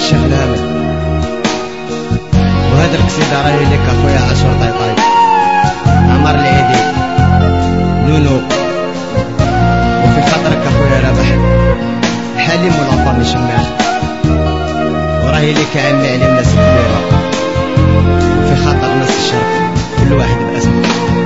الشيخ الهامل. وهذا القصيدة راهي لك اخويا عاشور طيطاي، عمر العيدي، نونو، وفي خاطرك اخويا رابح حليم والعطاني شمال، وراهي لك عمي علي الناس الكبيرة، وفي خاطر ناس الشرق كل واحد باسمه.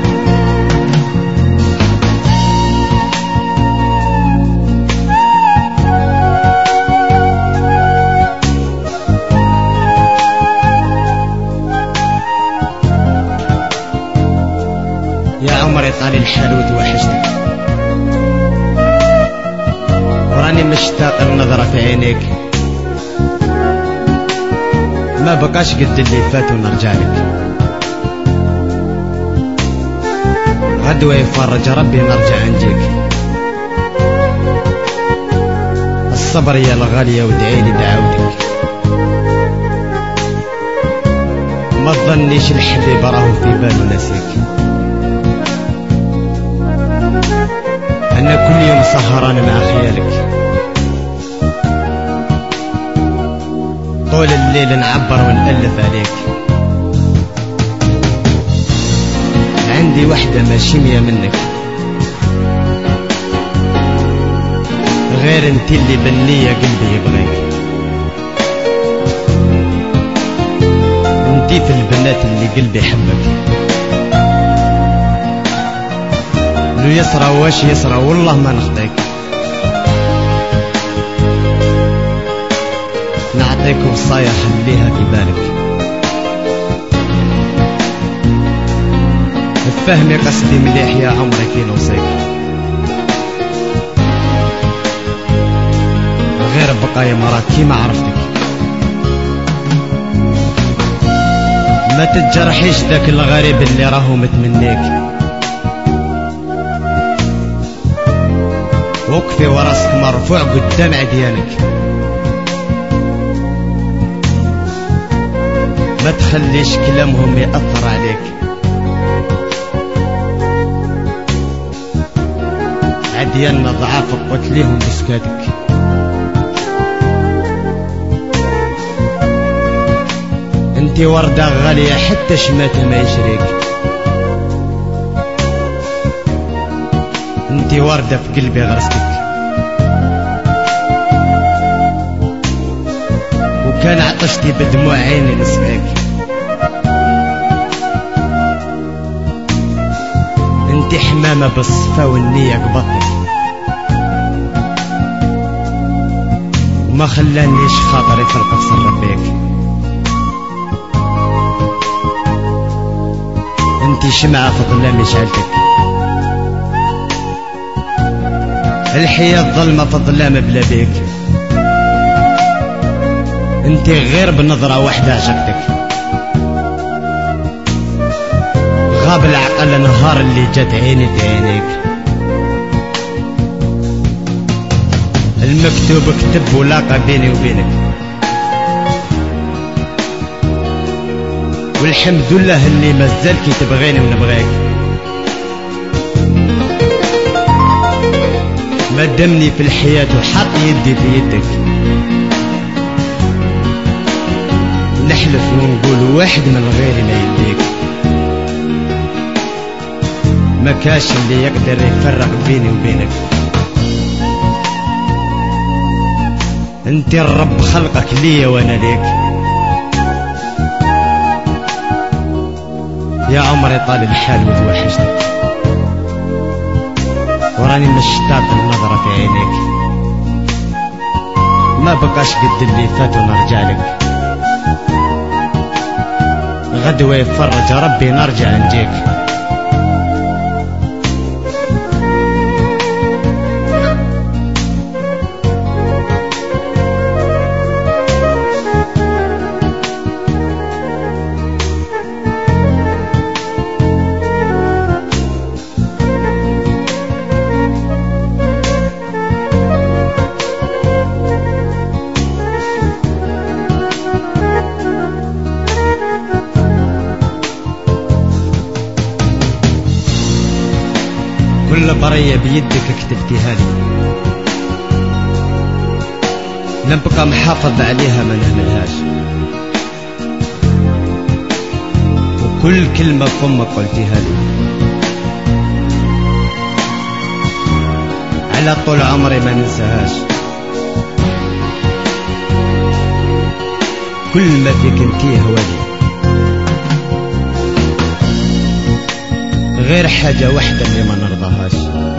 يا عمري طال الحال وتوحشتك، وراني مشتاق النظرة في عينيك، ما بقاش قد اللي فات ونرجع لك. غدوة يفرج ربي نرجع نجيك، الصبر يا الغالية ودعيلي بعودك، ما تظنيش الحبيب راهو في باله ناسيك. أنا كل يوم سهران مع خيالك، طول الليل نعبر ونألف عليك. عندي وحدة ماشي مية منك، غير انتي اللي بالنية قلبي يبغيك. انتي في البنات اللي قلبي يحبك، لو يسرى واش يسرى والله ما نخطيك. نعطيك وصايا خليها في بالك، فهمي قصدي مليح يا عمري كي نوصيك. غير بقايا مرات كيما عرفتك، ما تتجرحيش ذاك الغريب اللي راهو متمنيك. وقفي وراسك مرفوع قدام عديانك، ما تخليش كلامهم يأثر عليك. عدياننا ضعافك قتليهم بسكاتك، انتي وردة غالية حتى شماتها ما يشريك. انتي وردة في قلبي غرستك، وكان عطشتي بدموع عيني نسقيك. انتي حمامة بالصفا والنية قبضتك، وما خلانيش خاطري في القفص ربيك. انتي شمعة في ظلامي شعلتك، الحياة ظلمة في الظلام بلا بيك. انتي غير بنظرة واحدة عشقتك، غاب العقل النهار اللي جات عيني في عينيك. المكتوب كتب ولاقى بيني وبينك، والحمد لله اللي مازال كي تبغيني ونبغيك. ما دمني في الحياة وحط يدي في يدك، نحلف ونقول واحد من غيري ما يديك. ما كاش اللي يقدر يفرق بيني وبينك، انت الرب خلقك ليا وانا ليك. يا عمري طال الحال وتوحشتك، وراني مشتاق النظرة في عينيك، ما بقاش قد اللي فات ونرجع لك. غدوة يفرج ربي نرجع نجيك. كل برية بيدك كتبتيها لي، نبقى محافظ عليها ما نهملهاش، وكل كلمة فمك قلتيها لي على طول عمري ما ننساهاش. كل ما فيك انتي هو لي، غير حاجة واحدة اللي ما نرضاهاش،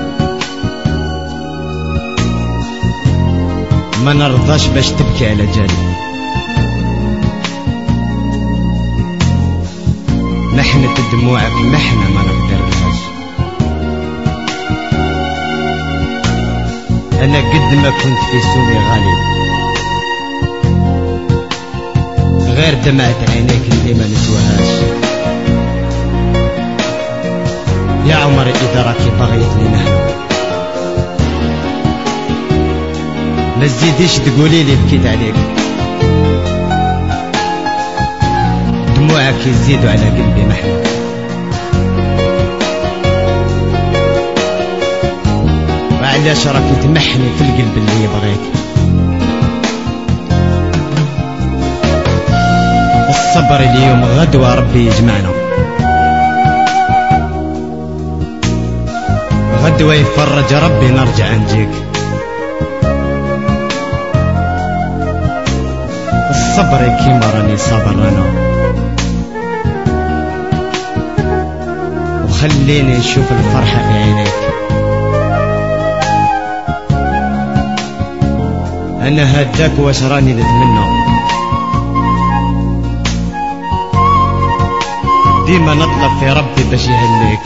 ما نرضاش باش تبكي على جالي. محنة دموعك محنة ما نقدرلهاش. أنا قد ما كنت في سومي غالي، غير دمعة عينيك اللي ما نسواهاش. يا عمر إذا راكي بغيتني نحن ما تزيديش تقولي لي بكيت عليك، دموعك يزيدوا على قلبي محنة. وعلاش راكي تمحني في القلب اللي يبغيك؟ الصبر اليوم غدوة ربي يجمعنا، غدوة يفرج ربي نرجع نجيك. الصبر كيما راني صابر انا، وخليني نشوف الفرحة في عينيك. انا هداك واش راني نتمنى، ديما نطلب في ربي باش يهنيك.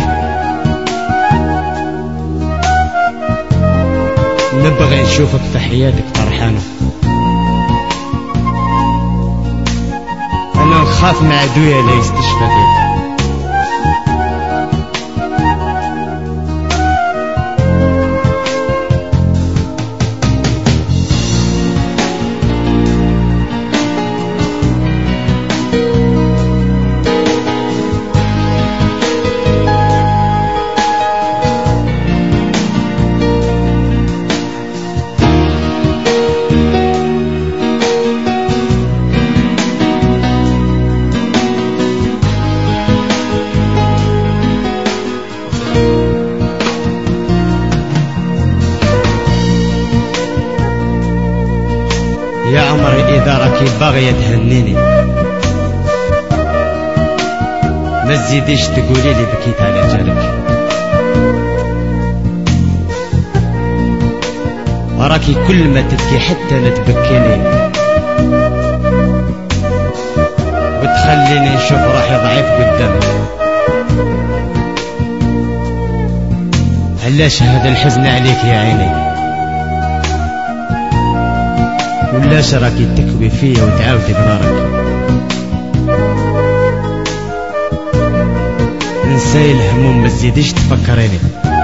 نبغي نشوفك في حياتك فرحانة، انا نخاف مع عدويا لا يستشفى فيك. يا عمر إذا راكي باغية تهنيني ما تزيديش تقولي لي بكيت على جالك. راكي كل ما تبكي حتى لا تبكيني، وتخليني نشوف روحي ضعيف قدامك. علاش هذا الحزن عليك يا عيني؟ ولاش راكي تكوي فيا وتعاودي بنارك؟ نساي الهموم ما تزيديش تفكريني.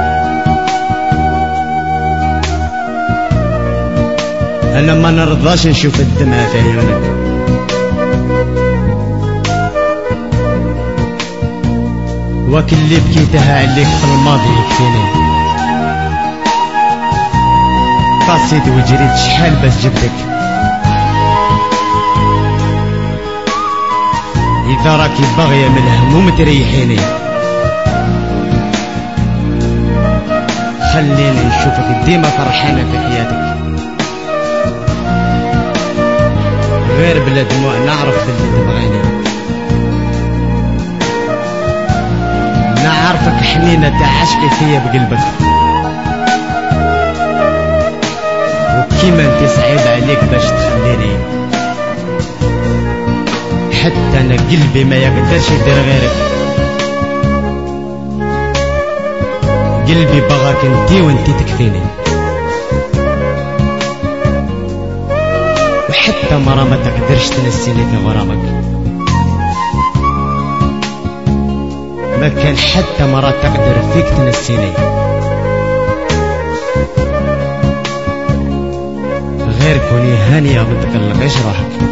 انا ما نرضاش نشوف الدمعة في عيونك. وكل اللي بكيتها عليك في الماضي يكفيني. قصيت وجريت شحال باش جبتك. إذا راكي باغية من الهموم تريحيني، خليني نشوفك ديما فرحانة في حياتك. غير بلا دموع نعرف باللي تبغيني، نعرفك حنينة تعشقي فيا بقلبك. وكيما انت صعيب عليك باش تخليني، حتى انا قلبي ما يقدرش يدير غيرك. قلبي بغاك انتي وانتي تكفيني. وحتى مرة ما تقدرش تنسيني في غرامك. ما كان حتى مرة تقدر فيك تنسيني، غير كوني هانية ما تقلقيش روحك.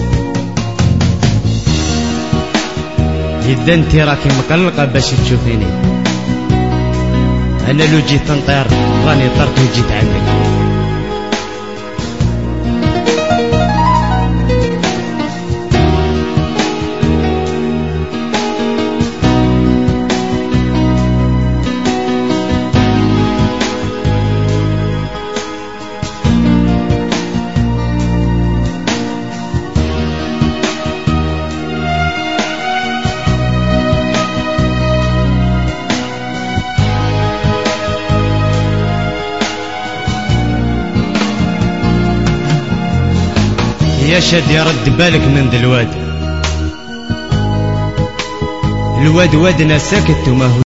إذا انتي راكي مقلقة باش تشوفيني، انا لو جيت نطير راني طرت وجيت عندك. يا شاد يرد بالك من ذا الواد وادنا ساكت وما هو